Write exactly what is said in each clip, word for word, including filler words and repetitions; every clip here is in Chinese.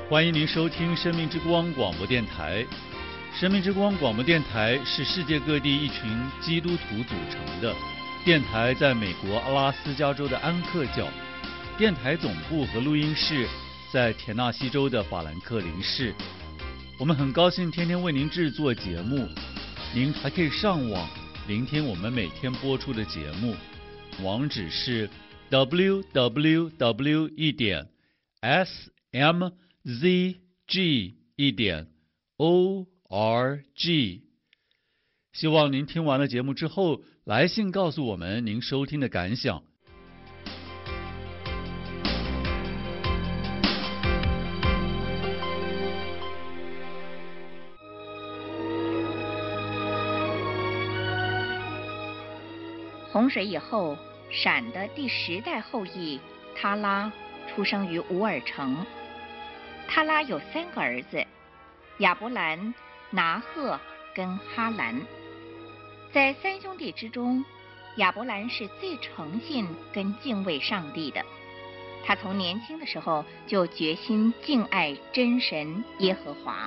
欢迎您收听生命之光广播电台。生命之光广播电台是世界各地一群基督徒组成的电台，在美国阿拉斯加州的安克教。电台总部和录音室在田纳西州的法兰克林市。我们很高兴天天为您制作节目，您还可以上网聆听我们每天播出的节目，网址是 w w w 一点 s m z g 一点 o r g。 希望您听完了节目之后来信告诉我们您收听的感想。 洪水以后，闪的第十代后裔他拉出生于乌尔城。他拉有三个儿子，亚伯兰、拿赫跟哈兰。在三兄弟之中，亚伯兰是最诚信跟敬畏上帝的。他从年轻的时候就决心敬爱真神耶和华。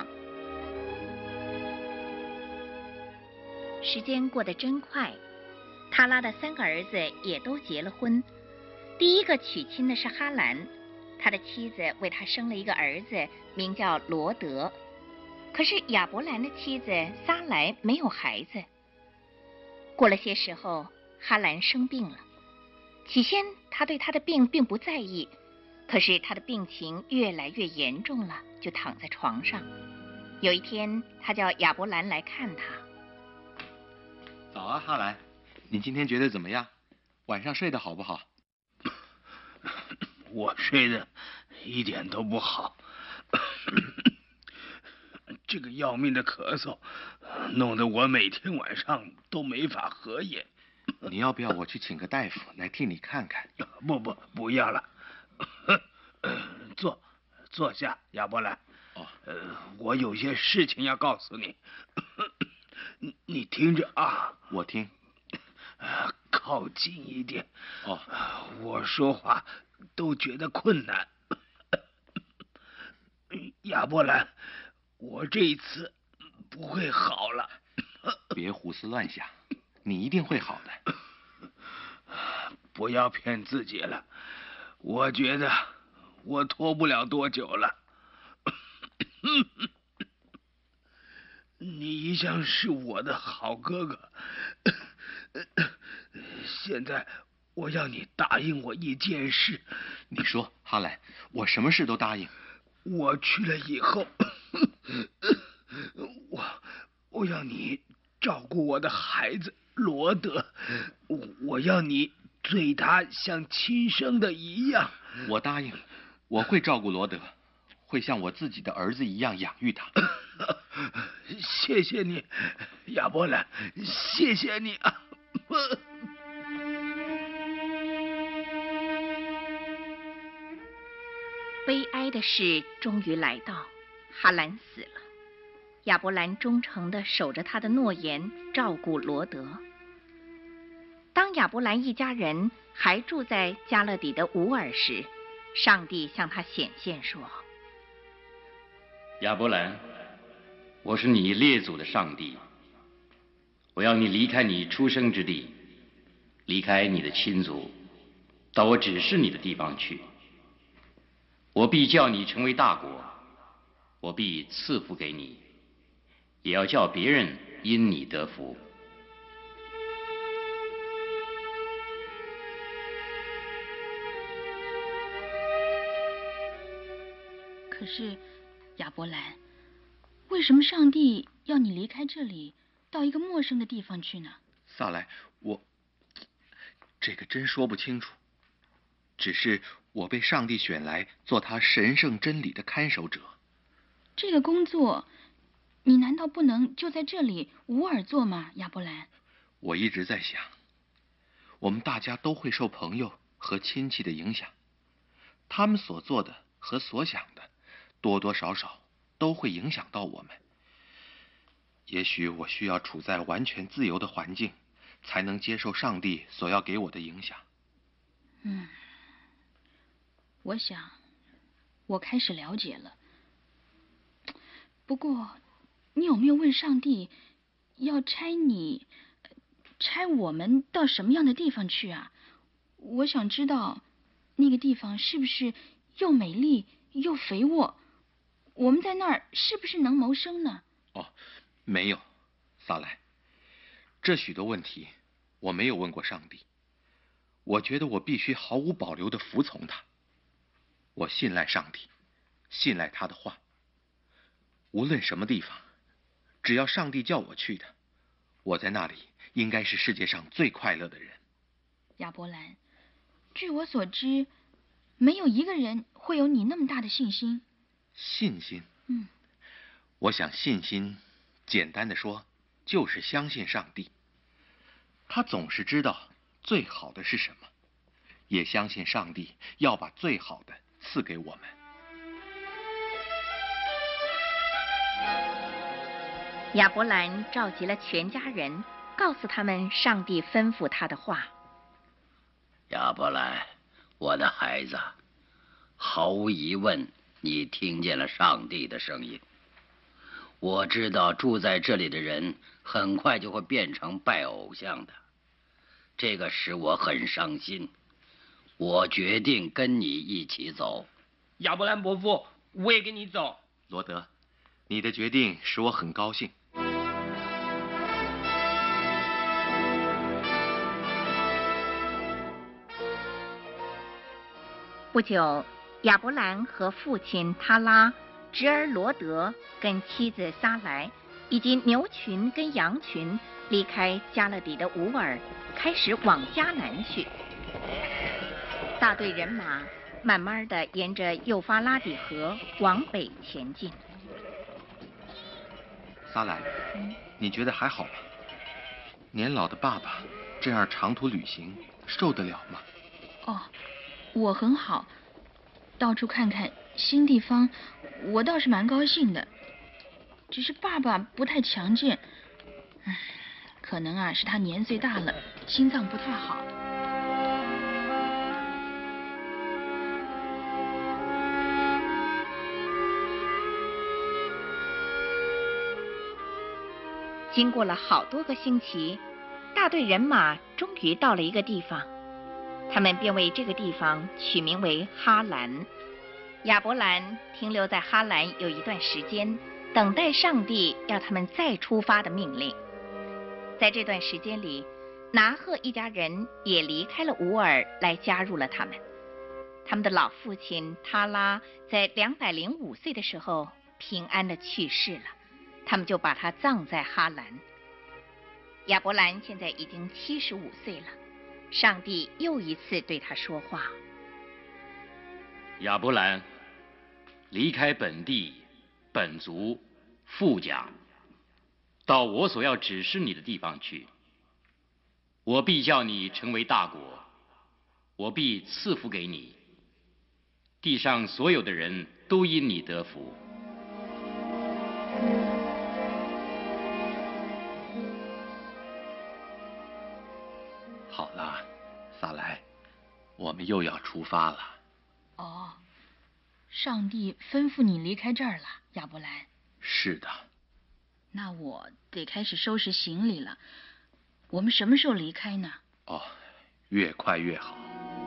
时间过得真快，他拉的三个儿子也都结了婚。第一个娶亲的是哈兰，他的妻子为他生了一个儿子，名叫罗德。可是亚伯兰的妻子撒莱没有孩子。过了些时候，哈兰生病了。起先他对他的病并不在意，可是他的病情越来越严重了，就躺在床上。有一天，他叫亚伯兰来看他。 早啊，哈兰，你今天觉得怎么样？晚上睡得好不好？ 我睡得一点都不好，这个要命的咳嗽弄得我每天晚上都没法合眼。 你要不要我去请个大夫来替你看看？ 不不，不要了。坐，坐下，亚伯兰。 哦， 呃，我有些事情要告诉你，你你听着啊。 我听。 呃，靠近一点。 哦， 我说话都觉得困难。亚伯兰，我这一次不会好了。 别胡思乱想，你一定会好的。 不要骗自己了，我觉得我拖不了多久了。你一向是我的好哥哥，现在我要你答应我一件事。 你说，哈兰，我什么事都答应。 我去了以后，我我要你照顾我的孩子罗德，我我要你对他像亲生的一样。 我答应，我会照顾罗德，会像我自己的儿子一样养育他。 谢谢你，亚伯兰，谢谢你啊！ 悲哀的事终于来到，哈兰死了。亚伯兰忠诚地守着他的诺言，照顾罗德。当亚伯兰一家人还住在加勒底的乌尔时，上帝向他显现说： 亚伯兰，我是你列祖的上帝，我要你离开你出生之地，离开你的亲族，到我指示你的地方去。我必叫你成为大国，我必赐福给你，也要叫别人因你得福。 可是，亚伯兰，为什么上帝要你离开这里，到一个陌生的地方去呢？ 萨莱，我这个真说不清楚，只是我被上帝选来做他神圣真理的看守者。 这个工作，你难道不能就在这里无耳做吗，亚伯兰？ 我一直在想，我们大家都会受朋友和亲戚的影响，他们所做的和所想的，多多少少都会影响到我们。也许我需要处在完全自由的环境，才能接受上帝所要给我的影响。 嗯，我想，我开始了解了不过，你有没有问上帝，要差你，差我们到什么样的地方去啊？我想知道，那个地方是不是又美丽又肥沃？我们在那儿是不是能谋生呢？ 哦，没有，萨莱，这许多问题我没有问过上帝。我觉得我必须毫无保留地服从他。我信赖上帝，信赖他的话。无论什么地方，只要上帝叫我去的，我在那里应该是世界上最快乐的人。 亚伯兰，据我所知，没有一个人会有你那么大的信心。 信心？ 嗯， 我想信心，简单的说，就是相信上帝。他总是知道最好的是什么，也相信上帝要把最好的赐给我们。 亚伯兰召集了全家人，告诉他们上帝吩咐他的话。 亚伯兰，我的孩子，毫无疑问，你听见了上帝的声音。我知道住在这里的人很快就会变成拜偶像的，这个使我很伤心。我决定跟你一起走。 亚伯兰伯父，我也跟你走。 罗德，你的决定使我很高兴。 不久，亚伯兰和父亲他拉、侄儿罗德跟妻子撒莱，以及牛群跟羊群离开加勒底的乌尔，开始往迦南去。大队人马慢慢的沿着幼发拉底河往北前进。 撒莱，嗯、你觉得还好吗？年老的爸爸这样长途旅行受得了吗？ 哦，我很好，到处看看新地方，我倒是蛮高兴的。只是爸爸不太强健，唉，可能啊是他年岁大了，心脏不太好。 经过了好多个星期，大队人马终于到了一个地方，他们便为这个地方取名为哈兰。亚伯兰停留在哈兰有一段时间，等待上帝要他们再出发的命令。在这段时间里，拿鹤一家人也离开了乌尔，来加入了他们。他们的老父亲他拉在两百零五岁的时候平安的去世了，他们就把他葬在哈兰。亚伯兰现在已经七十五岁了，上帝又一次对他说话： 亚伯兰，离开本地、本族、父家，到我所要指示你的地方去。我必叫你成为大国，我必赐福给你，地上所有的人都因你得福。 好了，撒莱，我们又要出发了。 哦，上帝吩咐你离开这儿了，亚伯兰。 是的。 那我得开始收拾行李了。我们什么时候离开呢？ 哦，越快越好。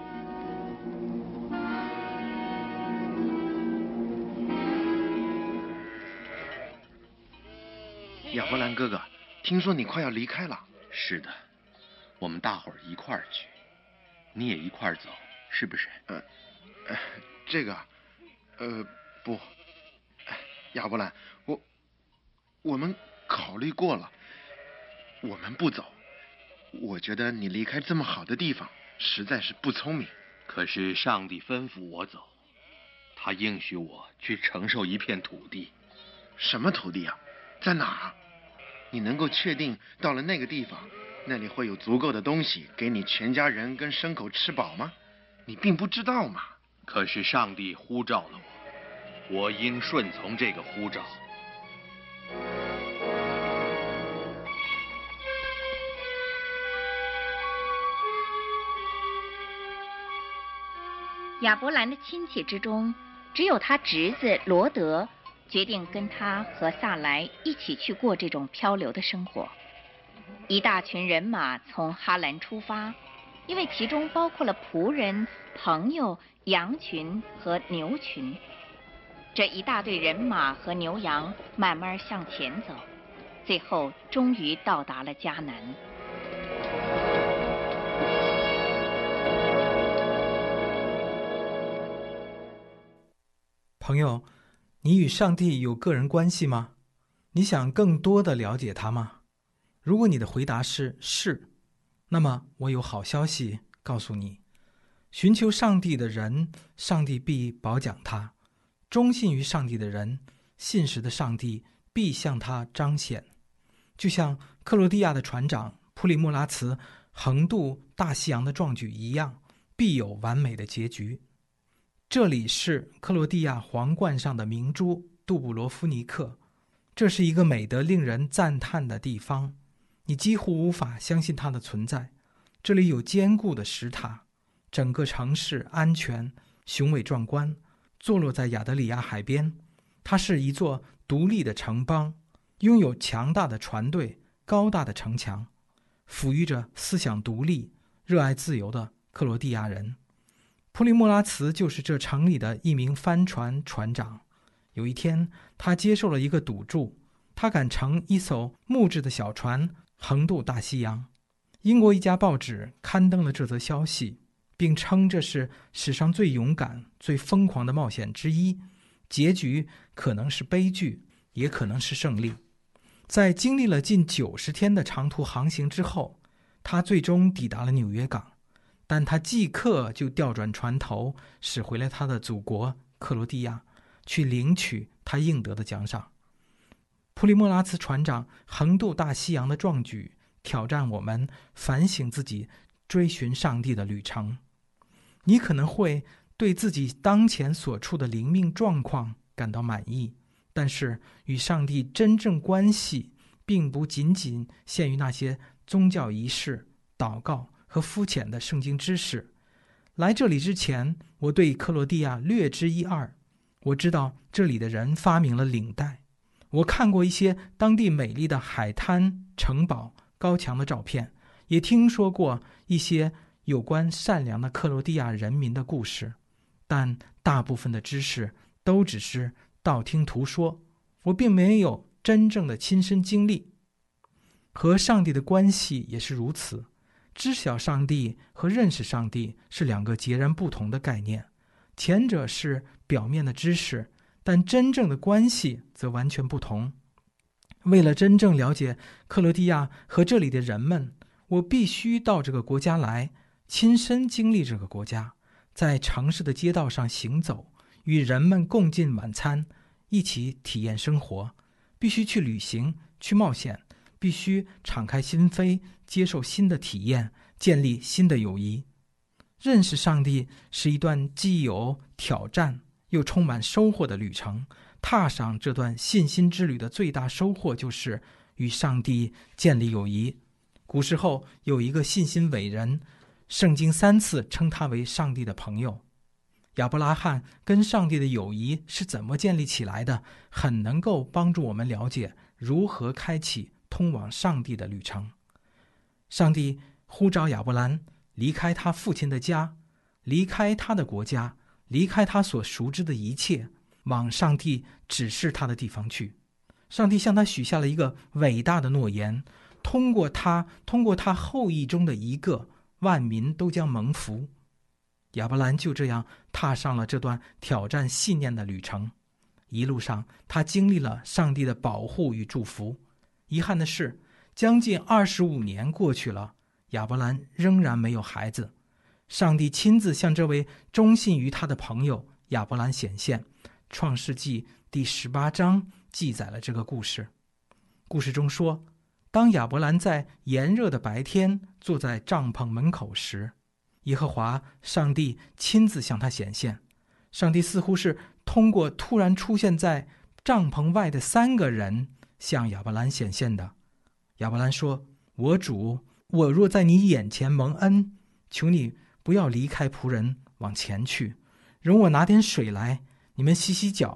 亚伯兰哥哥，听说你快要离开了。 是的，我们大伙儿一块儿去，你也一块儿走，是不是？ 呃，呃这个，呃，不，亚伯兰，我我们考虑过了，我们不走。我觉得你离开这么好的地方，实在是不聪明。 可是上帝吩咐我走，他应许我去承受一片土地。 什么土地啊？在哪儿？你能够确定到了那个地方，那里会有足够的东西给你全家人跟牲口吃饱吗？你并不知道嘛。 可是上帝呼召了我，我应顺从这个呼召。 亚伯兰的亲戚之中，只有他侄子罗德决定跟他和萨莱一起去过这种漂流的生活。一大群人马从哈兰出发，因为其中包括了仆人、朋友、羊群和牛群。这一大队人马和牛羊慢慢向前走，最后终于到达了迦南。 朋友，你与上帝有个人关系吗？你想更多的了解他吗？如果你的回答是是，那么我有好消息告诉你：寻求上帝的人，上帝必保奖他；忠信于上帝的人，信实的上帝必向他彰显。就像克罗地亚的船长普里莫拉茨横渡大西洋的壮举一样，必有完美的结局。这里是克罗地亚皇冠上的明珠杜布罗夫尼克，这是一个美得令人赞叹的地方，你几乎无法相信它的存在。这里有坚固的石塔，整个城市安全、雄伟壮观，坐落在亚得里亚海边。它是一座独立的城邦，拥有强大的船队、高大的城墙，抚育着思想独立、热爱自由的克罗地亚人。普里莫拉茨就是这城里的一名帆船船长。有一天，他接受了一个赌注，他敢乘一艘木质的小船横渡大西洋。英国一家报纸刊登了这则消息，并称这是史上最勇敢、最疯狂的冒险之一，结局可能是悲剧，也可能是胜利。在经历了近九十天的长途航行之后，他最终抵达了纽约港，但他即刻就调转船头，驶回了他的祖国克罗地亚，去领取他应得的奖赏。普里莫拉茨船长横渡大西洋的壮举，挑战我们反省自己追寻上帝的旅程。你可能会对自己当前所处的灵命状况感到满意，但是与上帝真正关系并不仅仅限于那些宗教仪式、祷告和肤浅的圣经知识。来这里之前，我对克罗地亚略知一二。我知道这里的人发明了领带，我看过一些当地美丽的海滩、城堡、高墙的照片，也听说过一些有关善良的克罗地亚人民的故事，但大部分的知识都只是道听途说，我并没有真正的亲身经历。和上帝的关系也是如此，知晓上帝和认识上帝是两个截然不同的概念，前者是表面的知识，但真正的关系则完全不同。为了真正了解克罗地亚和这里的人们，我必须到这个国家来，亲身经历这个国家，在城市的街道上行走，与人们共进晚餐，一起体验生活。必须去旅行，去冒险，必须敞开心扉，接受新的体验，建立新的友谊。认识上帝是一段既有挑战又充满收获的旅程。踏上这段信心之旅的最大收获就是与上帝建立友谊。古时候有一个信心伟人，圣经三次称他为上帝的朋友。亚伯拉罕跟上帝的友谊是怎么建立起来的，很能够帮助我们了解如何开启通往上帝的旅程。上帝呼召亚伯兰离开他父亲的家，离开他的国家，离开他所熟知的一切，往上帝指示他的地方去。上帝向他许下了一个伟大的诺言，通过他，通过他后裔中的一个，万民都将蒙福。亚伯兰就这样踏上了这段挑战信念的旅程。一路上，他经历了上帝的保护与祝福。遗憾的是，将近二十五年过去了，亚伯兰仍然没有孩子。上帝亲自向这位忠信于他的朋友亚伯兰显现。创世纪第十八章记载了这个故事。故事中说，当亚伯兰在炎热的白天坐在帐篷门口时，耶和华上帝亲自向他显现。上帝似乎是通过突然出现在帐篷外的三个人向亚伯兰显现的。亚伯兰说，我主，我若在你眼前蒙恩，求你不要离开仆人往前去，容我拿点水来，你们洗洗脚，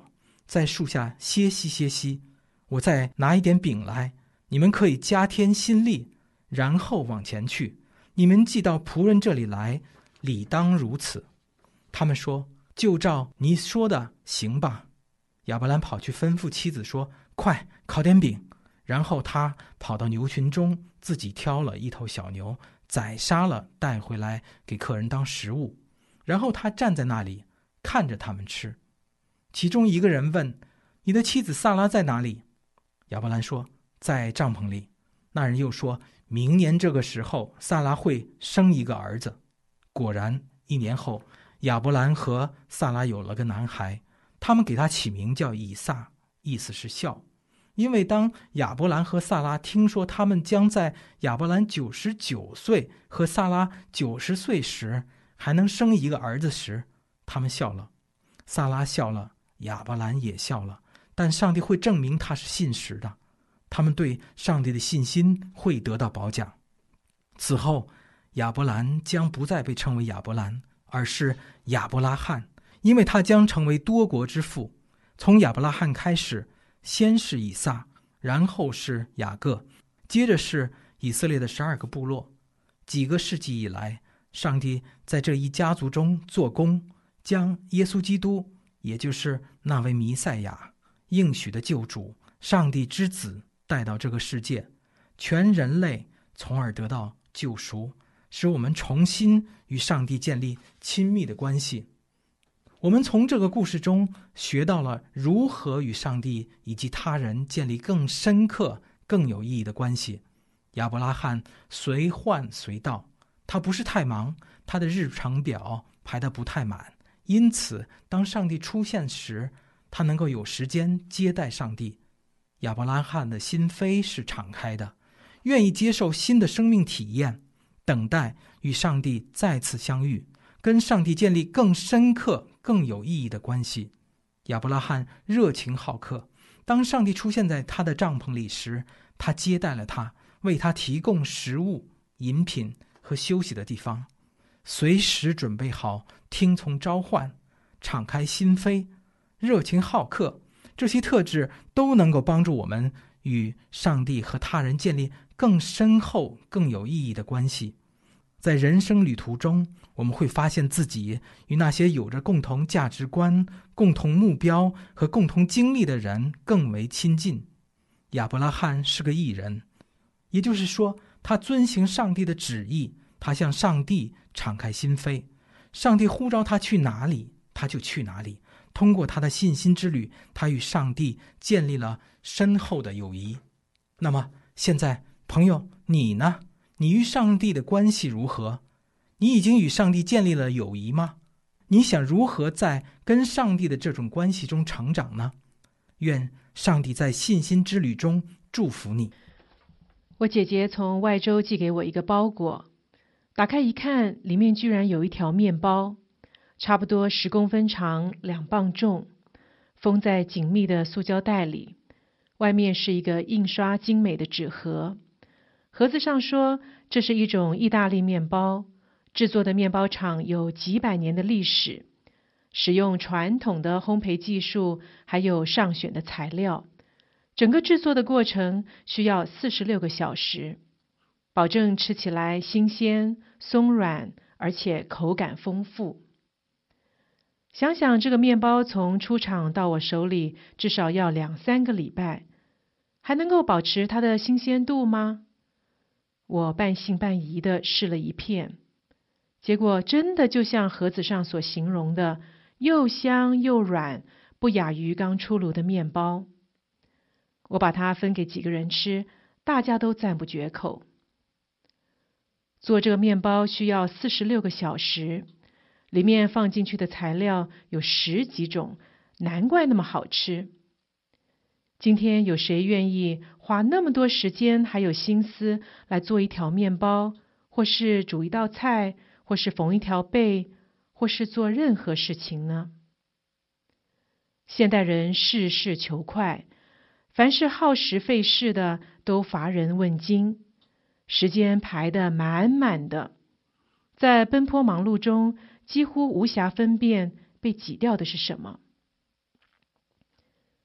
在树下歇息歇息，我再拿一点饼来，你们可以加添心力，然后往前去。你们既到仆人这里来，理当如此。他们说，就照你说的行吧。亚伯兰跑去吩咐妻子说，快烤点饼。然后他跑到牛群中，自己挑了一头小牛，宰杀了，带回来给客人当食物。然后他站在那里看着他们吃。其中一个人问，你的妻子萨拉在哪里？亚伯兰说，在帐篷里。那人又说，明年这个时候萨拉会生一个儿子。果然一年后，亚伯兰和萨拉有了个男孩，他们给他起名叫以撒，意思是笑。因为当亚伯兰和萨拉听说他们将在亚伯兰九十九岁和萨拉九十岁时还能生一个儿子时，他们笑了。萨拉笑了，亚伯兰也笑了，但上帝会证明他是信实的，他们对上帝的信心会得到褒奖。此后亚伯兰将不再被称为亚伯兰，而是亚伯拉罕，因为他将成为多国之父。从亚伯拉罕开始，先是以撒，然后是雅各，接着是以色列的十二个部落。几个世纪以来，上帝在这一家族中做工，将耶稣基督，也就是那位弥赛亚，应许的救主，上帝之子带到这个世界，全人类从而得到救赎，使我们重新与上帝建立亲密的关系。我们从这个故事中学到了如何与上帝以及他人建立更深刻、更有意义的关系。亚伯拉罕随患随到，他不是太忙，他的日程表排得不太满，因此当上帝出现时，他能够有时间接待上帝。亚伯拉罕的心扉是敞开的，愿意接受新的生命体验，等待与上帝再次相遇，跟上帝建立更深刻、更有意义的关系。亚伯拉罕热情好客，当上帝出现在他的帐篷里时，他接待了他，为他提供食物、饮品和休息的地方，随时准备好听从召唤，敞开心扉，热情好客，这些特质都能够帮助我们与上帝和他人建立更深厚、更有意义的关系。在人生旅途中，我们会发现自己与那些有着共同价值观、共同目标和共同经历的人更为亲近。亚伯拉罕是个义人，也就是说，他遵行上帝的旨意，他向上帝敞开心扉，上帝呼召他去哪里，他就去哪里。通过他的信心之旅，他与上帝建立了深厚的友谊。那么现在，朋友，你呢？你与上帝的关系如何？你已经与上帝建立了友谊吗？你想如何在跟上帝的这种关系中成长呢？愿上帝在信心之旅中祝福你。 我姐姐从外州寄给我一个包裹，打开一看，里面居然有一条面包，差不多十公分长，两磅重，封在紧密的塑胶袋里，外面是一个印刷精美的纸盒。盒子上说，这是一种意大利面包，制作的面包厂有几百年的历史，使用传统的烘焙技术，还有上选的材料。整个制作的过程需要四十六个小时，保证吃起来新鲜、松软，而且口感丰富。想想这个面包从出厂到我手里至少要两三个礼拜，还能够保持它的新鲜度吗？我半信半疑地试了一片，结果真的就像盒子上所形容的，又香又软，不亚于刚出炉的面包。我把它分给几个人吃，大家都赞不绝口。做这个面包需要四十六个小时，里面放进去的材料有十几种，难怪那么好吃。今天有谁愿意花那么多时间还有心思来做一条面包，或是煮一道菜，或是缝一条被，或是做任何事情呢？现代人事事求快，凡是耗时费事的都乏人问津，时间排得满满的，在奔波忙碌中几乎无暇分辨被挤掉的是什么。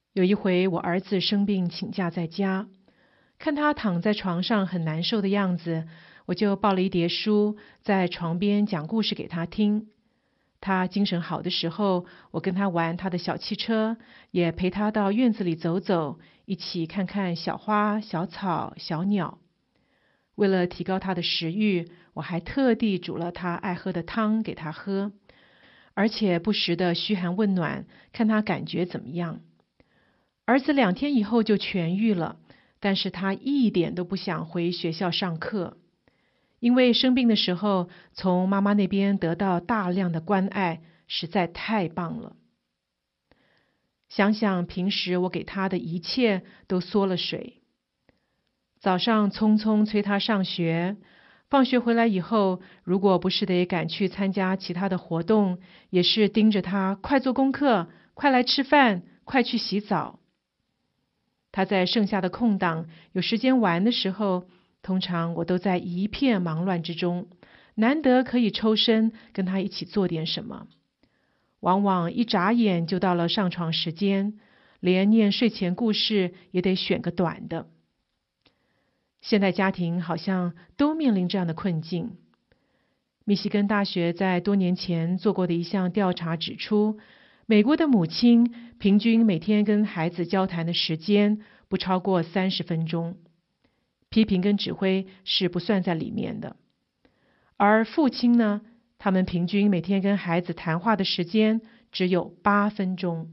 有一回，我儿子生病请假在家，看他躺在床上很难受的样子，我就抱了一叠书在床边讲故事给他听。他精神好的时候，我跟他玩他的小汽车，也陪他到院子里走走，一起看看小花、小草、小鸟。为了提高他的食欲，我还特地煮了他爱喝的汤给他喝，而且不时的嘘寒问暖，看他感觉怎么样。儿子两天以后就痊愈了，但是他一点都不想回学校上课。因为生病的时候，从妈妈那边得到大量的关爱，实在太棒了。想想平时我给他的一切都缩了水。早上匆匆催他上学，放学回来以后，如果不是得赶去参加其他的活动，也是盯着他快做功课，快来吃饭，快去洗澡。他在剩下的空档有时间玩的时候，通常我都在一片忙乱之中，难得可以抽身跟他一起做点什么。往往一眨眼就到了上床时间，连念睡前故事也得选个短的。现代家庭好像都面临这样的困境。密西根大学在多年前做过的一项调查指出，美国的母亲平均每天跟孩子交谈的时间不超过三十分钟。批评跟指挥是不算在里面的。而父亲呢，他们平均每天跟孩子谈话的时间只有八分钟。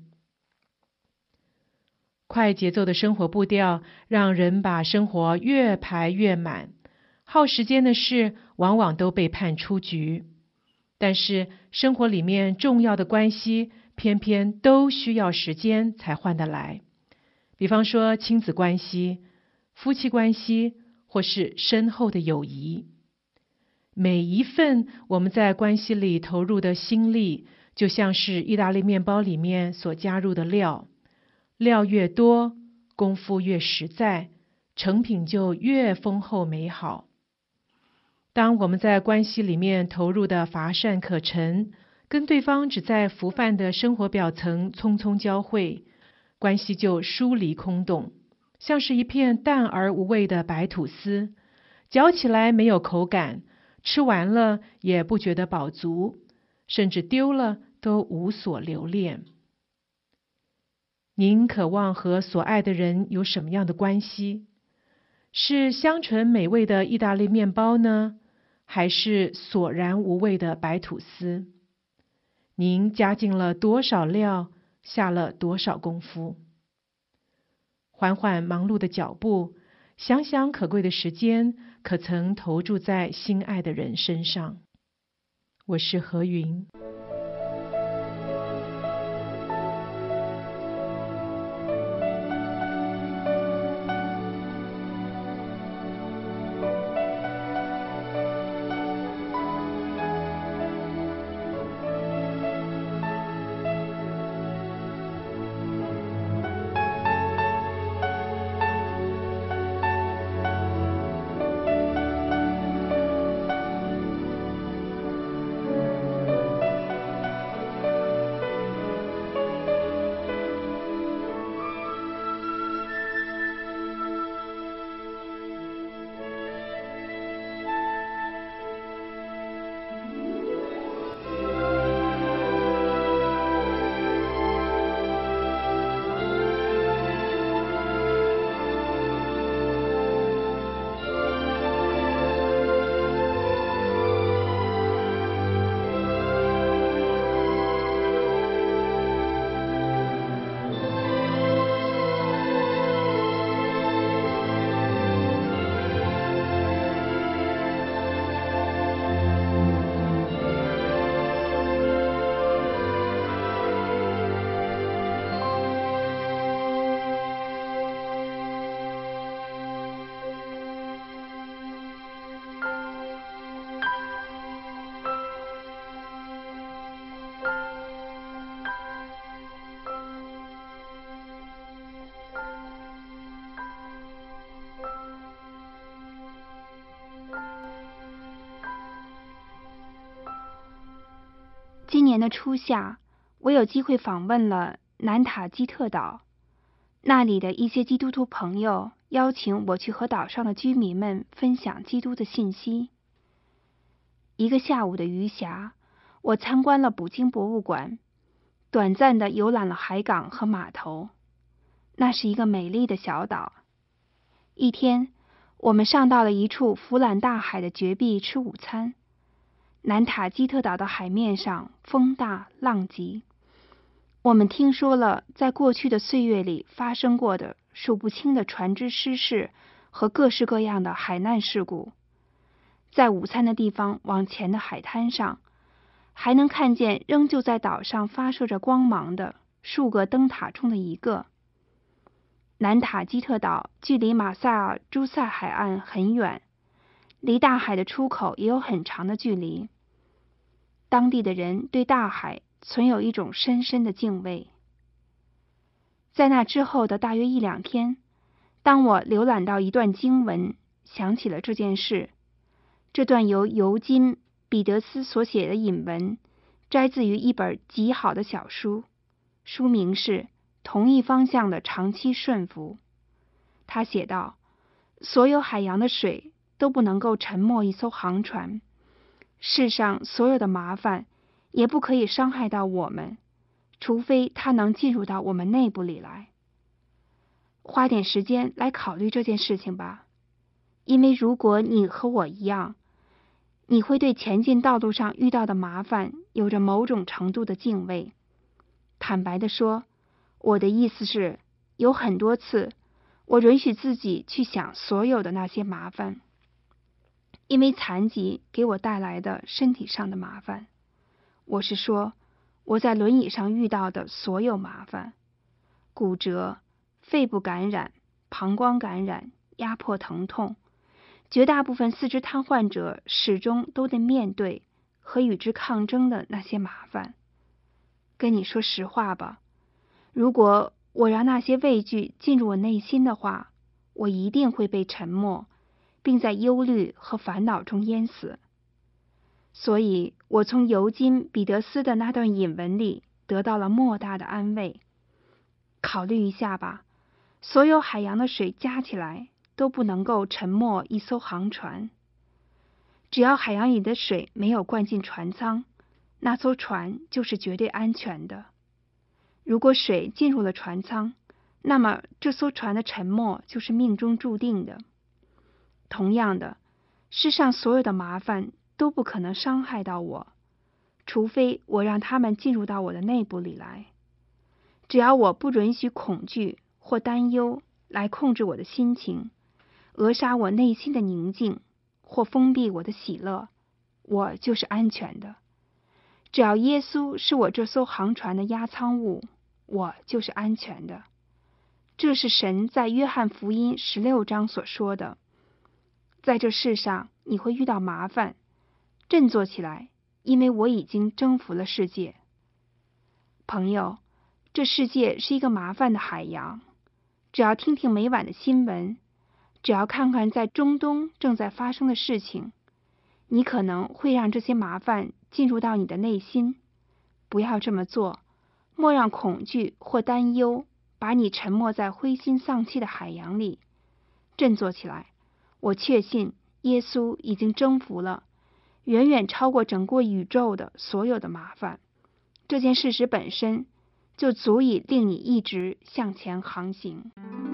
快节奏的生活步调让人把生活越排越满，耗时间的事往往都被判出局。但是生活里面重要的关系偏偏都需要时间才换得来。比方说亲子关系、夫妻关系，或是深厚的友谊。每一份我们在关系里投入的心力，就像是意大利面包里面所加入的料，料越多，功夫越实在，成品就越丰厚美好。当我们在关系里面投入的乏善可陈，跟对方只在浮泛的生活表层匆匆交汇，关系就疏离空洞，像是一片淡而无味的白吐司，嚼起来没有口感，吃完了也不觉得饱足，甚至丢了都无所留恋。您渴望和所爱的人有什么样的关系？是香醇美味的意大利面包呢，还是索然无味的白吐司？您加进了多少料，下了多少功夫？缓缓忙碌的脚步，想想可贵的时间，可曾投注在心爱的人身上？我是何云。 今年的初夏，我有机会访问了南塔基特岛。 那里的一些基督徒朋友邀请我去和岛上的居民们分享基督的信息。一个下午的余暇，我参观了捕鲸博物馆，短暂地游览了海港和码头。那是一个美丽的小岛。一天，我们上到了一处俯览大海的绝壁吃午餐。南塔基特岛的海面上风大浪急，我们听说了在过去的岁月里发生过的数不清的船只失事和各式各样的海难事故。在午餐的地方往前的海滩上，还能看见仍旧在岛上发射着光芒的数个灯塔中的一个。南塔基特岛距离马萨尔朱塞海岸很远，离大海的出口也有很长的距离。当地的人对大海存有一种深深的敬畏。在那之后的大约一两天，当我浏览到一段经文，想起了这件事。这段由尤金·彼得斯所写的引文，摘自于一本极好的小书，书名是《同一方向的长期顺服》。他写道：所有海洋的水都不能够沉没一艘航船，世上所有的麻烦也不可以伤害到我们，除非它能进入到我们内部里来。花点时间来考虑这件事情吧，因为如果你和我一样，你会对前进道路上遇到的麻烦有着某种程度的敬畏。坦白地说，我的意思是，有很多次我允许自己去想所有的那些麻烦，因为残疾给我带来的身体上的麻烦。我是说，我在轮椅上遇到的所有麻烦，骨折、肺部感染、膀胱感染、压迫疼痛，绝大部分四肢瘫痪者始终都得面对和与之抗争的那些麻烦。跟你说实话吧，如果我让那些畏惧进入我内心的话，我一定会被沉没，并在忧虑和烦恼中淹死。所以我从尤金·彼得斯的那段引文里得到了莫大的安慰。考虑一下吧，所有海洋的水加起来都不能够沉没一艘航船。只要海洋里的水没有灌进船舱，那艘船就是绝对安全的。如果水进入了船舱，那么这艘船的沉没就是命中注定的。同样的，世上所有的麻烦都不可能伤害到我，除非我让他们进入到我的内部里来。只要我不允许恐惧或担忧来控制我的心情，扼杀我内心的宁静，或封闭我的喜乐，我就是安全的。只要耶稣是我这艘航船的压舱物，我就是安全的。这是神在约翰福音十六章所说的。在这世上你会遇到麻烦，振作起来，因为我已经征服了世界。朋友，这世界是一个麻烦的海洋，只要听听每晚的新闻，只要看看在中东正在发生的事情，你可能会让这些麻烦进入到你的内心。不要这么做，莫让恐惧或担忧把你沉没在灰心丧气的海洋里。振作起来，我确信耶稣已经征服了远远超过整个宇宙的所有的麻烦。这件事实本身就足以令你一直向前航行。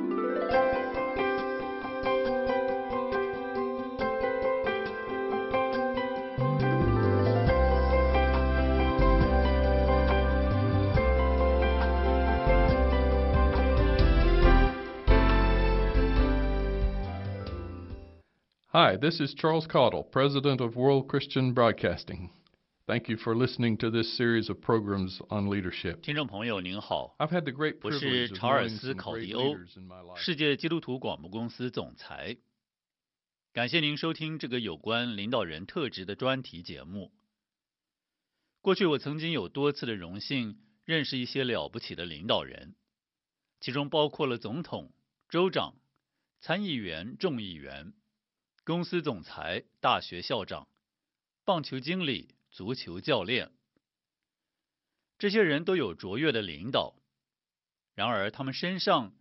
Hi, this is Charles Caudle, President of World Christian Broadcasting. Thank you for listening to this series of programs on leadership. 听众朋友您好， I've had the great 我是 privilege of 查尔 knowing 斯 some 考 great 迪欧， leaders in my life. 世界基督徒广播公司总裁。感谢您收听这个有关领导人特质的专题节目。过去我曾经有多次的荣幸认识一些了不起的领导人，其中包括了总统、州长、参议员、众议员、公司总裁、大学校长、棒球经理、足球教练。这些人都有卓越的领导，然而他们身上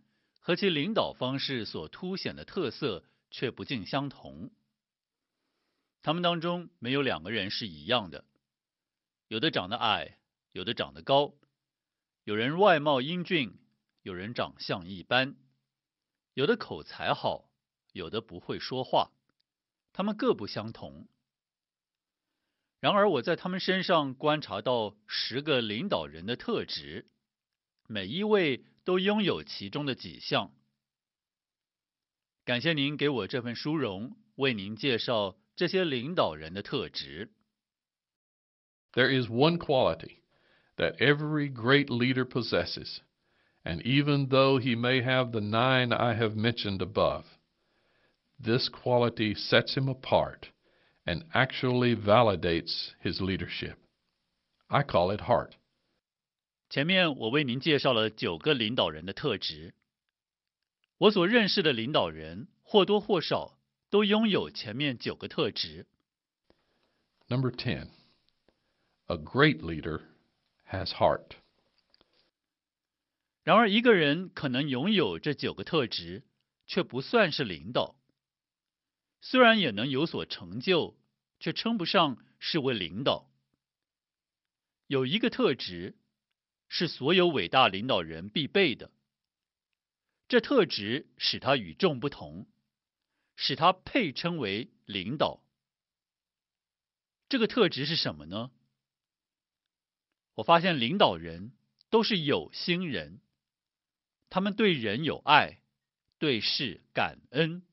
和其领导方式所凸显的特色却不尽相同。他们当中没有两个人是一样的，有的长得矮，有的长得高，有人外貌英俊，有人长相一般，有的口才好，有的不会说话，他们各不相同。然而我在他们身上观察到十个领导人的特质，每一位都拥有其中的几项。感谢您给我这份殊荣，为您介绍这些领导人的特质。 There is one quality that every great leader possesses, and even though he may have the nine I have mentioned above, this quality sets him apart and actually validates his leadership. I call it heart. 前面我为您介绍了九个领导人的特质。我所认识的领导人或多或少都拥有前面九个特质。 Number ten, a great leader has heart. 然而一个人可能拥有这九个特质，却不算是领导。虽然也能有所成就，却称不上是为领导。有一个特质是所有伟大领导人必备的，这特质使他与众不同，使他配称为领导。这个特质是什么呢？我发现领导人都是有心人，他们对人有爱，对事感恩。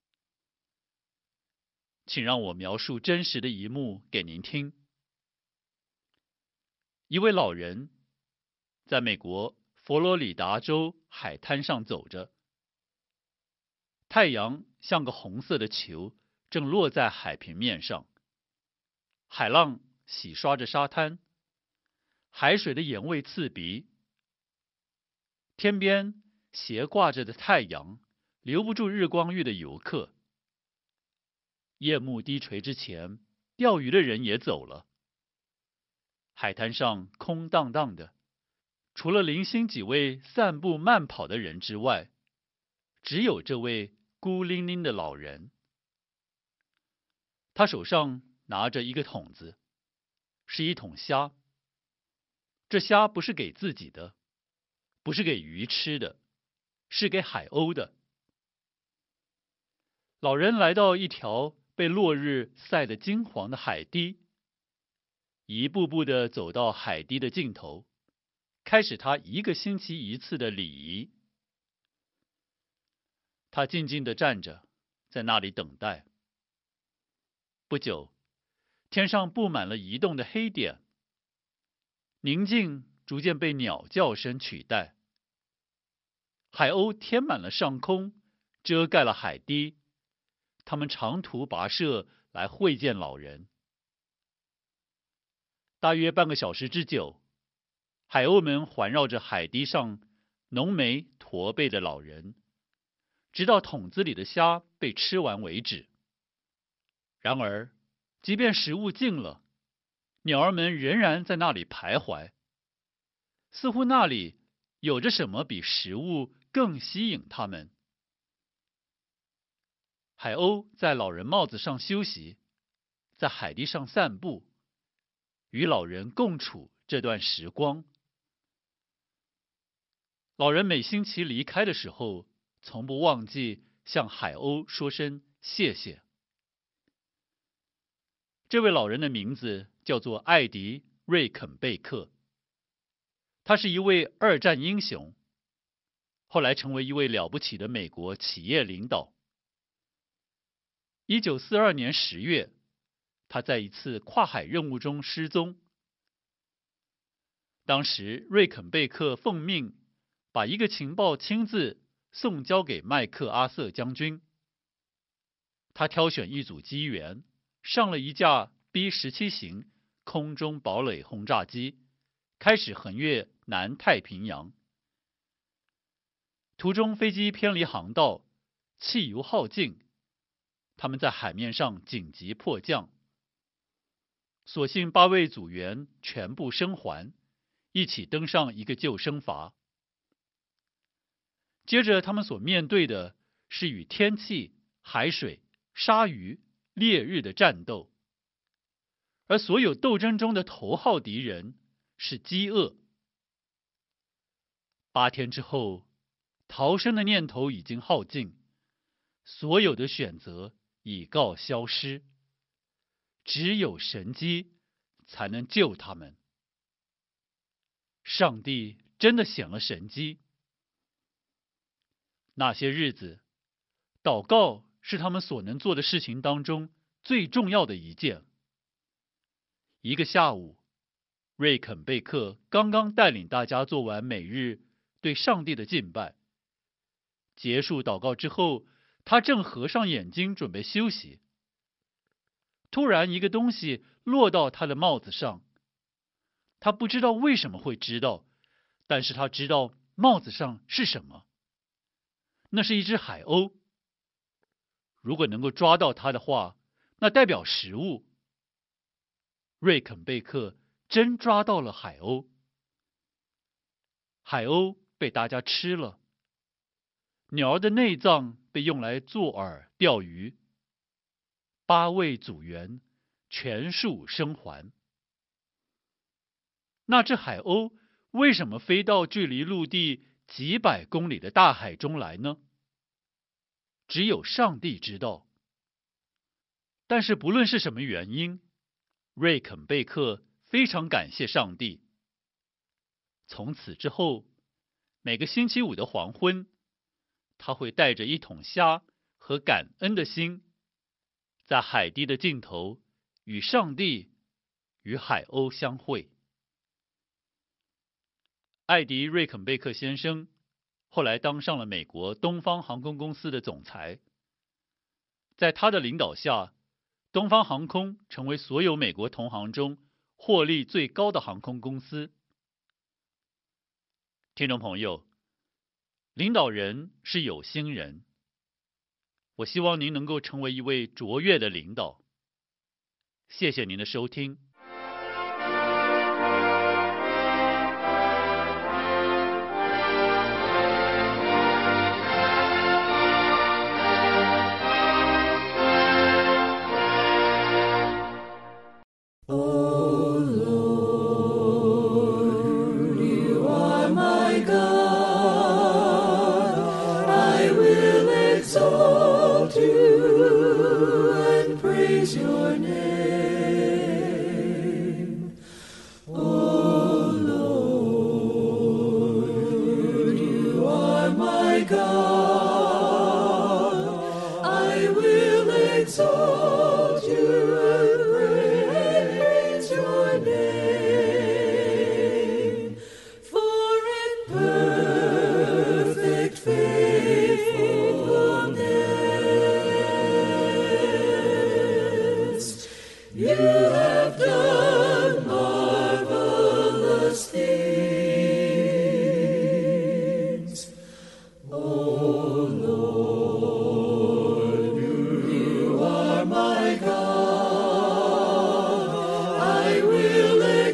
请让我描述真实的一幕给您听。一位老人在美国佛罗里达州海滩上走着，太阳像个红色的球，正落在海平面上，海浪洗刷着沙滩，海水的盐味刺鼻，天边斜挂着的太阳留不住日光浴的游客。夜幕低垂之前，钓鱼的人也走了。海滩上空荡荡的，除了零星几位散步慢跑的人之外，只有这位孤零零的老人。他手上拿着一个桶子，是一桶虾。这虾不是给自己的，不是给鱼吃的，是给海鸥的。老人来到一条被落日晒得金黄的海堤，一步步地走到海堤的尽头，开始他一个星期一次的礼仪。他静静地站着，在那里等待。不久，天上布满了移动的黑点，宁静逐渐被鸟叫声取代。海鸥填满了上空，遮盖了海堤。他们长途跋涉来会见老人。大约半个小时之久，海鸥们环绕着海堤上浓眉驼背的老人，直到桶子里的虾被吃完为止。然而，即便食物尽了，鸟儿们仍然在那里徘徊，似乎那里有着什么比食物更吸引它们。海鸥在老人帽子上休息，在海堤上散步，与老人共处这段时光。老人每星期离开的时候，从不忘记向海鸥说声谢谢。这位老人的名字叫做艾迪·瑞肯贝克，他是一位二战英雄，后来成为一位了不起的美国企业领导。一九四二年十月，他在一次跨海任务中失踪。当时，瑞肯贝克奉命把一个情报亲自送交给麦克阿瑟将军。他挑选一组机员，上了一架 B 十七 型空中堡垒轰炸机，开始横越南太平洋。途中飞机偏离航道，汽油耗尽，他们在海面上紧急迫降。所幸八位组员全部生还，一起登上一个救生筏。 接着他们所面对的是与天气、海水、鲨鱼、烈日的战斗，而所有斗争中的头号敌人是饥饿。八天之后，逃生的念头已经耗尽，所有的选择已告消失，只有神迹才能救他们。上帝真的显了神迹。那些日子，祷告是他们所能做的事情当中最重要的一件。一个下午，瑞肯贝克刚刚带领大家做完每日对上帝的敬拜。结束祷告之后，他正合上眼睛准备休息。突然，一个东西落到他的帽子上。他不知道为什么会知道，但是他知道帽子上是什么。那是一只海鸥。如果能够抓到它的话，那代表食物。瑞肯贝克真抓到了海鸥。海鸥被大家吃了。鸟儿的内脏被用来做饵钓鱼。八位组员全数生还。那只海鸥为什么飞到距离陆地几百公里的大海中来呢？只有上帝知道。但是不论是什么原因，瑞肯贝克非常感谢上帝。从此之后，每个星期五的黄昏，他会带着一桶虾和感恩的心，在海堤的尽头与上帝与海鸥相会。艾迪·瑞肯贝克先生后来当上了美国东方航空公司的总裁。在他的领导下，东方航空成为所有美国同行中获利最高的航空公司。听众朋友，领导人是有心人。我希望您能够成为一位卓越的领导。谢谢您的收听。 I will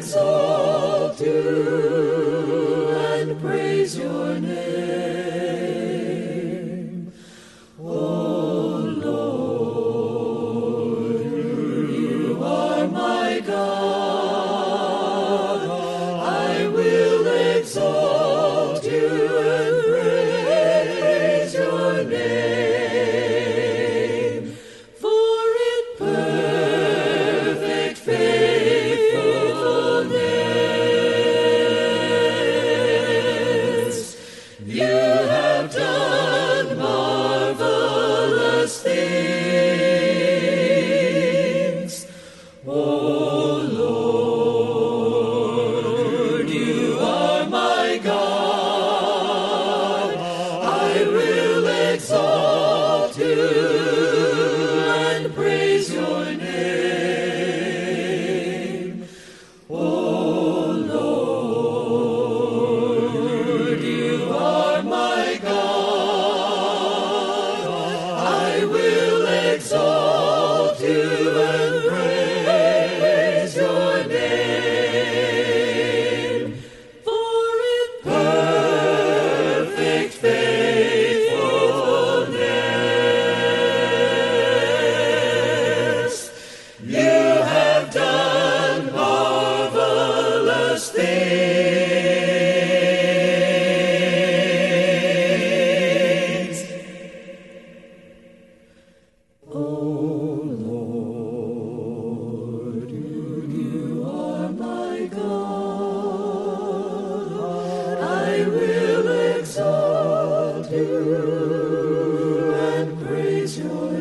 you and praise your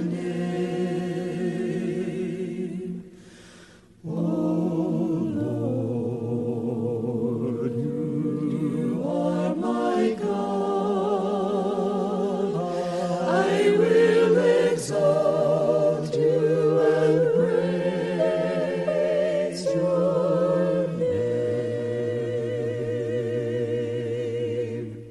name. O Lord, you are my God. I will exalt you and praise your name.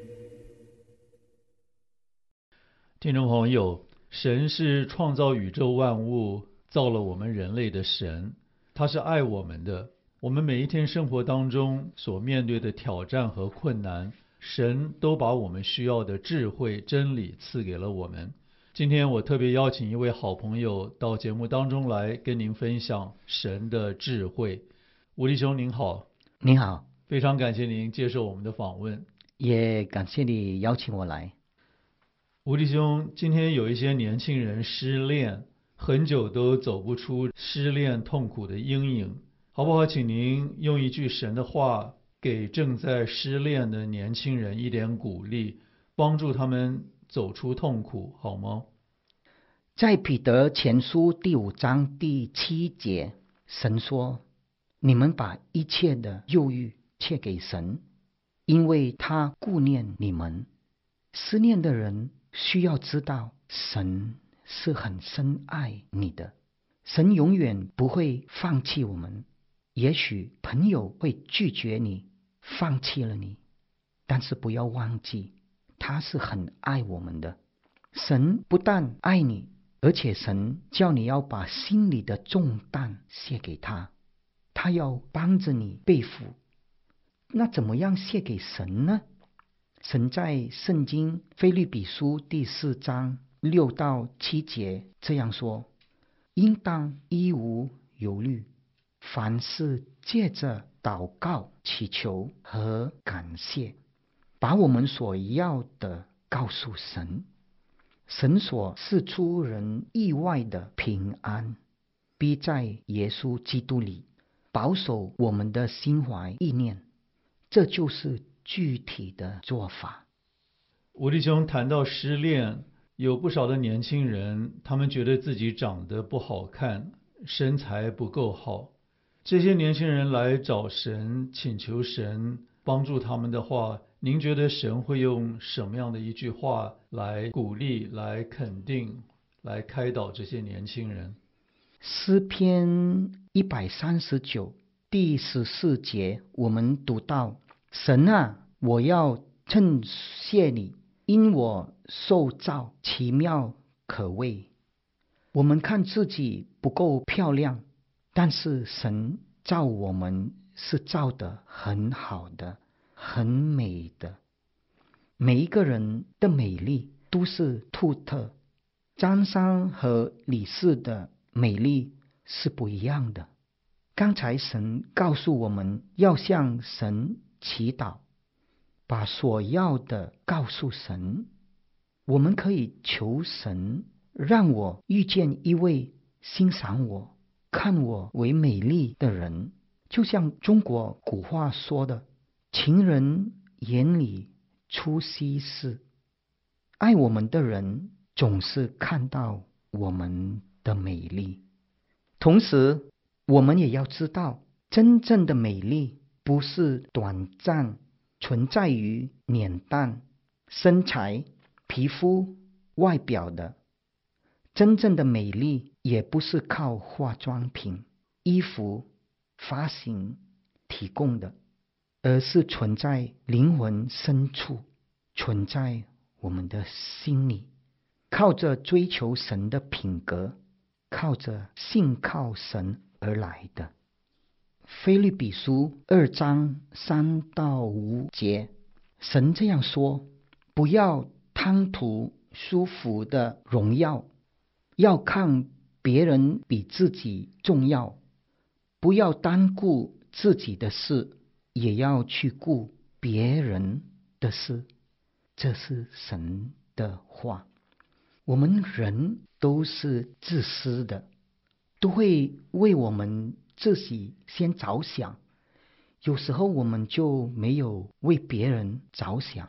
听众朋友，神是创造宇宙万物、造了我们人类的神，他是爱我们的。我们每一天生活当中所面对的挑战和困难，神都把我们需要的智慧、真理赐给了我们。今天我特别邀请一位好朋友到节目当中来跟您分享神的智慧。吴弟兄您好。 您好， 非常感谢您接受我们的访问， 也感谢你邀请我来。 吴弟兄，今天有一些年轻人失恋，很久都走不出失恋痛苦的阴影，好不好？请您用一句神的话给正在失恋的年轻人一点鼓励，帮助他们走出痛苦，好吗？ 在彼得前书第五章第七节，神说：你们把一切的忧郁切给神，因为他顾念你们。思念的人需要知道，神是很深爱你的，神永远不会放弃我们。也许朋友会拒绝你，放弃了你，但是不要忘记，他是很爱我们的。神不但爱你，而且神叫你要把心里的重担卸给他，他要帮着你背负。那怎么样卸给神呢？神在圣经腓立比书第四章六到七节这样说：应当一无忧虑，凡事借着祷告、祈求和感谢，把我们所要的告诉神。神所赐出人意外的平安，必在耶稣基督里保守我们的心怀意念。这就是具体的做法。 吴弟兄谈到失恋，有不少的年轻人，他们觉得自己长得不好看，身材不够好。这些年轻人来找神，请求神帮助他们的话，您觉得神会用什么样的一句话来鼓励、来肯定、来开导这些年轻人？ 诗篇一百三十九第十四节，我们读到：神啊，我要称谢你，因我受造奇妙可畏。我们看自己不够漂亮，但是神造我们是造得很好的，很美的。每一个人的美丽都是独特，张三和李四的美丽是不一样的。刚才神告诉我们要向神祈祷，把所要的告诉神。我们可以求神让我遇见一位欣赏我、看我为美丽的人，就像中国古话说的：情人眼里出西施。爱我们的人总是看到我们的美丽。同时我们也要知道，真正的美丽不是短暂存在于脸蛋、身材、皮肤、外表的。真正的美丽也不是靠化妆品、衣服、发型提供的，而是存在灵魂深处，存在我们的心里，靠着追求神的品格，靠着信靠神而来的。腓立比书二章三到五节，神这样说：不要贪图舒服的荣耀，要看别人比自己重要，不要单顾自己的事，也要去顾别人的事。这是神的话。我们人都是自私的，都会为我们自己先着想，有时候我们就没有为别人着想。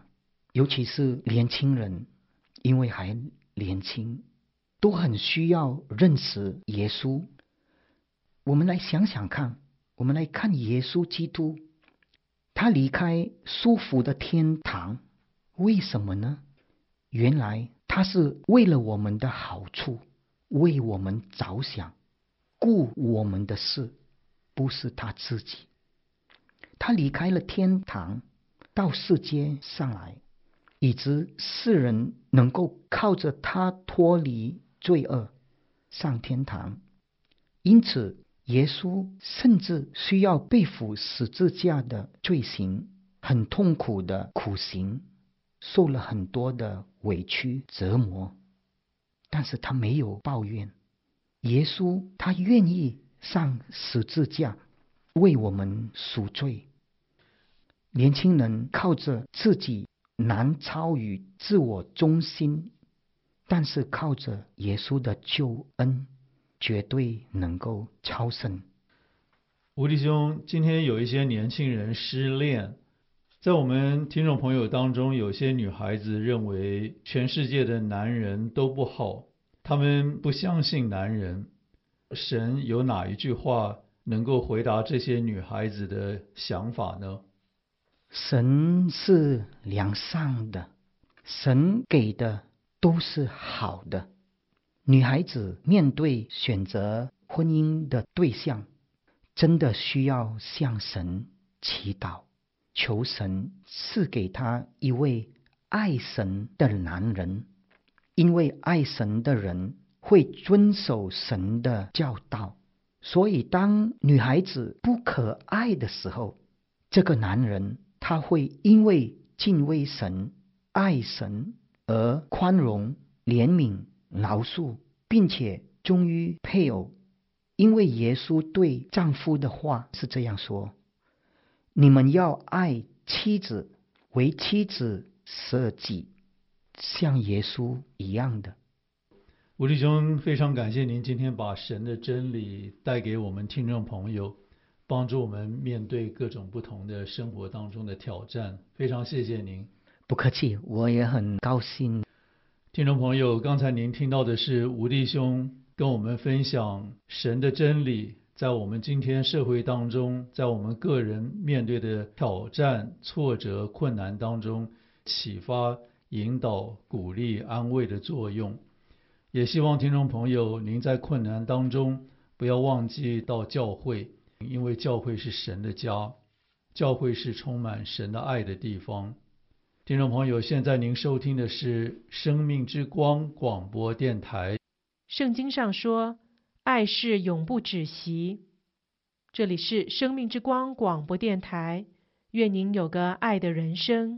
尤其是年轻人，因为还年轻，都很需要认识耶稣。我们来想想看，我们来看耶稣基督，他离开舒服的天堂，为什么呢？原来他是为了我们的好处，为我们着想，顾我们的事，不是他自己。他离开了天堂，到世界上来，以致世人能够靠着他脱离罪恶，上天堂。因此耶稣甚至需要背负十字架的罪行，很痛苦的苦行，受了很多的委屈折磨，但是他没有抱怨。耶稣他愿意上十字架为我们赎罪。年轻人靠着自己难超于自我中心，但是靠着耶稣的救恩，绝对能够超胜。 吴弟兄，今天有一些年轻人失恋，在我们听众朋友当中，有些女孩子认为全世界的男人都不好，他们不相信男人。神有哪一句话能够回答这些女孩子的想法呢？ 神是良善的，神给的都是好的。女孩子面对选择婚姻的对象，真的需要向神祈祷，求神赐给她一位爱神的男人，因为爱神的人会遵守神的教导，所以当女孩子不可爱的时候，这个男人他会因为敬畏神、爱神而宽容、怜悯、饶恕，并且忠于配偶。因为耶稣对丈夫的话是这样说：你们要爱妻子，为妻子舍己，像耶稣一样的。 吴弟兄，非常感谢您今天把神的真理带给我们听众朋友，帮助我们面对各种不同的生活当中的挑战，非常谢谢您。 不客气，我也很高兴。 听众朋友，刚才您听到的是吴弟兄跟我们分享神的真理，在我们今天社会当中，在我们个人面对的挑战、挫折、困难当中，启发、引导、鼓励、安慰的作用。也希望听众朋友您在困难当中不要忘记到教会，因为教会是神的家，教会是充满神的爱的地方。听众朋友，现在您收听的是生命之光广播电台。 圣经上说，爱是永不止息。这里是生命之光广播电台，愿您有个爱的人生。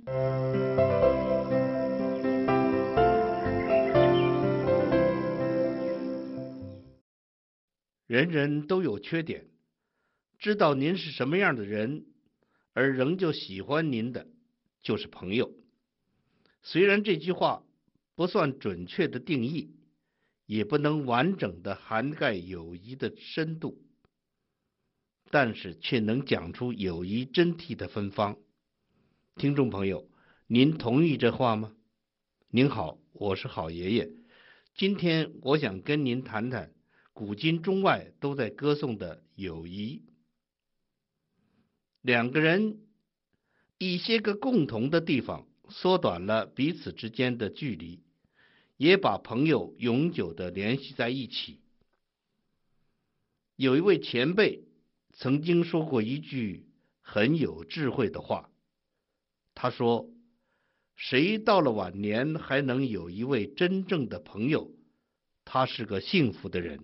人人都有缺点，知道您是什么样的人，而仍旧喜欢您的，就是朋友。虽然这句话不算准确的定义，也不能完整的涵盖友谊的深度，但是却能讲出友谊真谛的芬芳。听众朋友，您同意这话吗？您好，我是好爷爷。今天我想跟您谈谈古今中外都在歌颂的友谊。两个人一些个共同的地方，缩短了彼此之间的距离，也把朋友永久的联系在一起。有一位前辈曾经说过一句很有智慧的话，他说：谁到了晚年还能有一位真正的朋友，他是个幸福的人。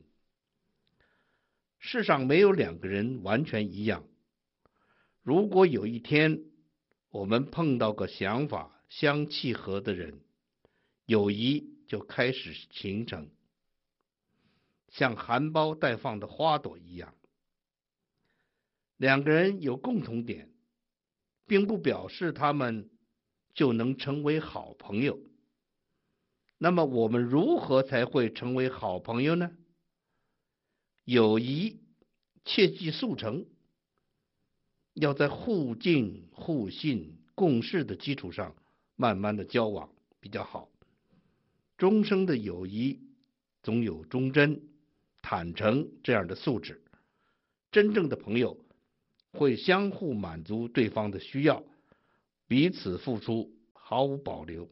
世上没有两个人完全一样，如果有一天我们碰到个想法相契合的人，友谊就开始形成，像含苞待放的花朵一样。两个人有共同点，并不表示他们就能成为好朋友。那么我们如何才会成为好朋友呢？友谊切记速成，要在互敬互信共事的基础上慢慢的交往比较好。终生的友谊总有忠贞、坦诚这样的素质。真正的朋友会相互满足对方的需要，彼此付出，毫无保留。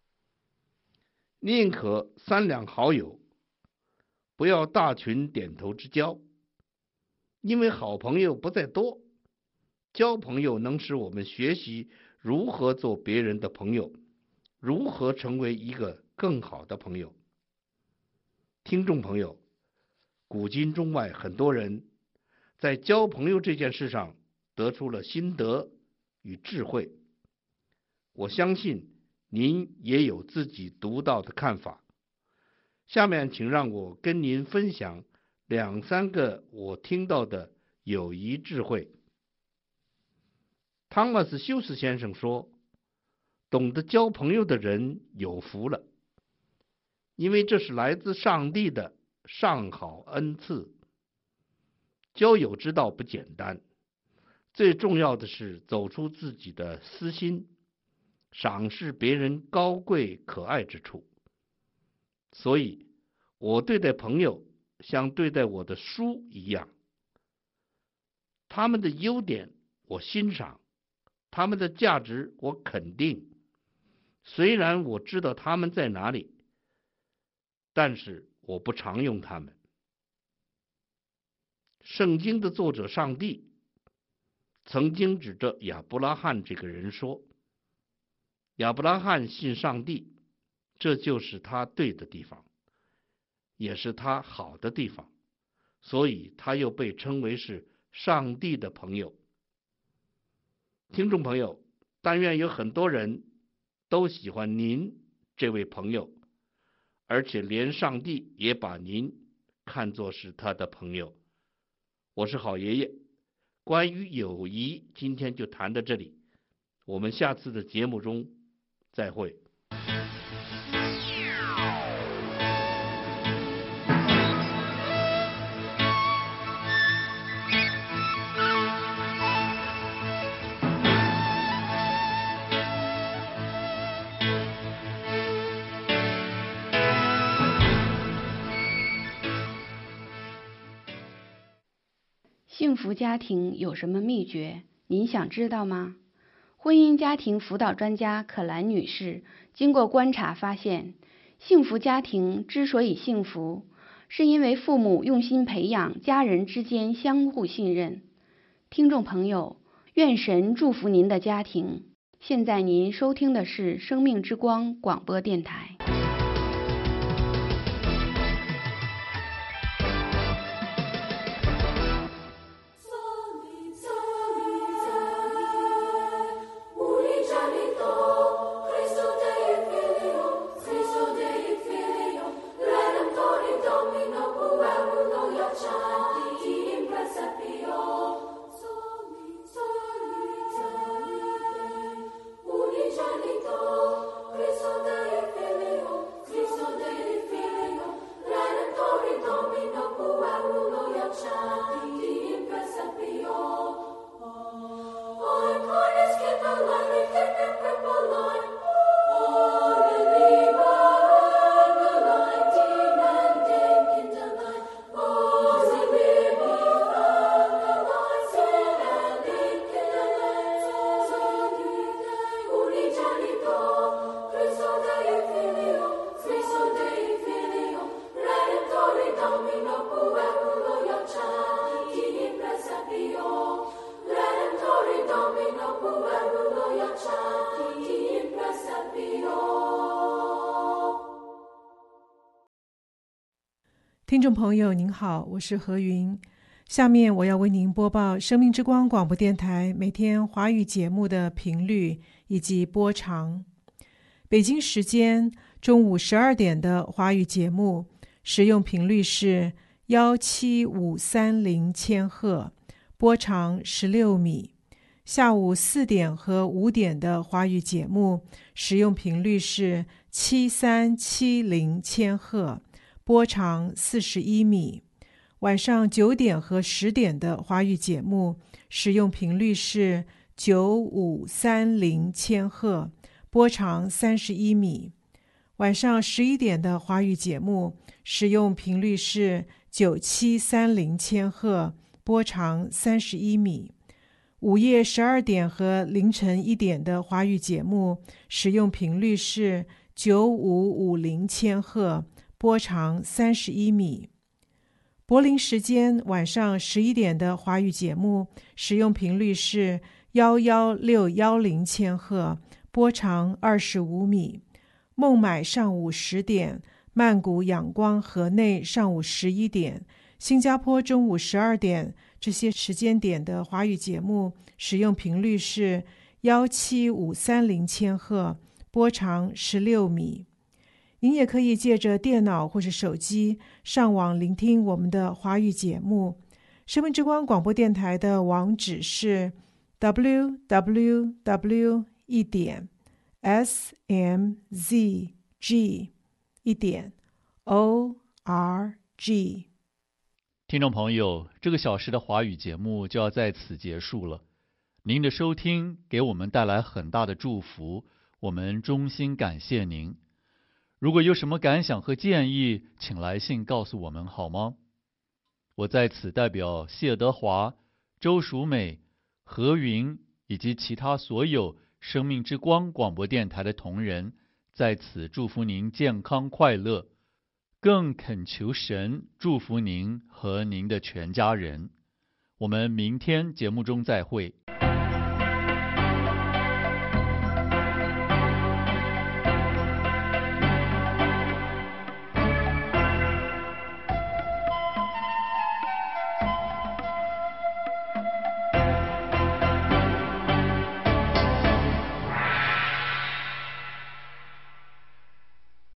宁可三两好友，不要大群点头之交。因为好朋友不在多，交朋友能使我们学习如何做别人的朋友，如何成为一个更好的朋友。听众朋友，古今中外很多人在交朋友这件事上得出了心得与智慧，我相信您也有自己独到的看法。下面请让我跟您分享两三个我听到的友谊智慧。汤马斯·休斯先生说，懂得交朋友的人有福了，因为这是来自上帝的上好恩赐。交友之道不简单，最重要的是走出自己的私心，赏识别人高贵可爱之处。所以我对待朋友像对待我的书一样，他们的优点我欣赏，他们的价值我肯定。虽然我知道他们在哪里，但是我不常用他们。圣经的作者上帝曾经指着亚伯拉罕这个人说，亚伯拉罕信上帝，这就是他对的地方，也是他好的地方，所以他又被称为是上帝的朋友。听众朋友，但愿有很多人都喜欢您这位朋友，而且连上帝也把您看作是他的朋友。我是好爷爷，关于友谊今天就谈到这里，我们下次的节目中再会。 幸福家庭有什么秘诀？您想知道吗？婚姻家庭辅导专家可兰女士经过观察发现，幸福家庭之所以幸福，是因为父母用心培养家人之间相互信任。听众朋友，愿神祝福您的家庭。现在您收听的是生命之光广播电台。 听众朋友您好，我是何云。下面我要为您播报生命之光广播电台每天华语节目的频率以及播长。北京时间中午十二点的华语节目使用频率是一七五三零千赫，波长十六米。下午四点和五点的华语节目使用频率是七三七零千赫，波长四十一米。晚上九点和十点的华语节目使用频率是九五三零千赫， 波长三十一米。晚上十一点的华语节目使用频率是九七三零千赫，波长三十一米。午夜十二点和凌晨一点的华语节目使用频率是九五五零千赫，波长三十一米。柏林时间晚上十一点的华语节目使用频率是一一六一零千赫，波长二十五米。孟买上午十点，曼谷仰光河内上午十一点，新加坡中午十二点，这些时间点的华语节目使用频率是一七五三零千赫，波长十六米。您也可以借着电脑或是手机上网聆听我们的华语节目。生命之光广播电台的网址是 double-u double-u double-u 一点 s m z g 一点 o r g。 听众朋友，这个小时的华语节目就要在此结束了。您的收听给我们带来很大的祝福，我们衷心感谢您。如果有什么感想和建议，请来信告诉我们好吗？我在此代表谢德华、周淑美、何云以及其他所有生命之光广播电台的同仁，在此祝福您健康快乐，更恳求神祝福您和您的全家人。我们明天节目中再会。